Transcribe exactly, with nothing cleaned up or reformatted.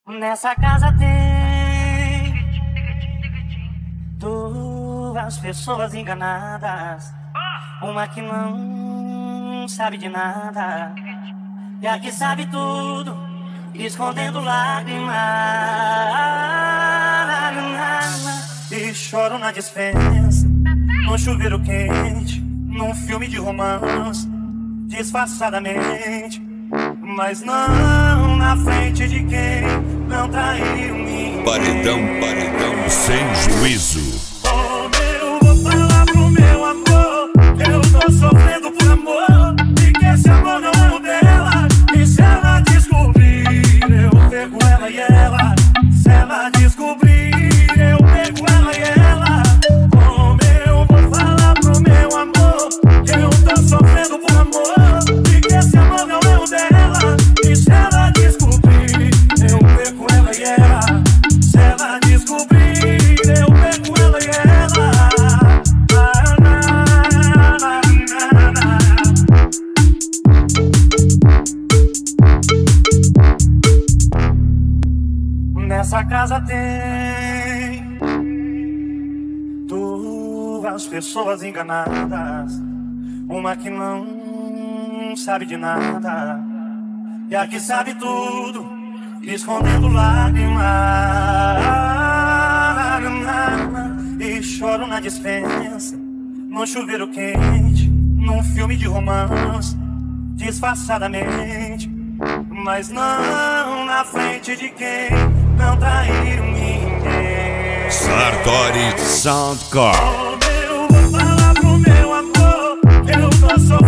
Nessa casa tem duas pessoas enganadas, uma que não sabe de nada e a que sabe tudo, escondendo lágrimas. E choro na despensa, no chuveiro quente, num filme de romance, disfarçadamente, mas não na frente de quem não traiu ninguém. Paredão, paredão sem juízo. Oh, eu vou falar pro meu amor que eu tô sofrendo por amor e que esse amor não é o dela. E se ela descobrir, eu pego ela e ela. Se ela descobrir, eu pego ela e ela. Oh, eu vou falar pro meu amor que eu tô sofrendo por amor e que esse amor não é o dela. E se ela descobrir, eu pego ela e ela. Se ela descobrir, eu pego ela e ela. Ah, na, na, na, na. Nessa casa tem duas pessoas enganadas, uma que não sabe de nada e a que sabe tudo, escondendo lágrimas. E choro na despensa, no chuveiro quente, num filme de romance, disfarçadamente, mas não na frente de quem não traiu ninguém. Sartori Soundcore. Oh, eu vou falar pro meu amor que eu tô sofrendo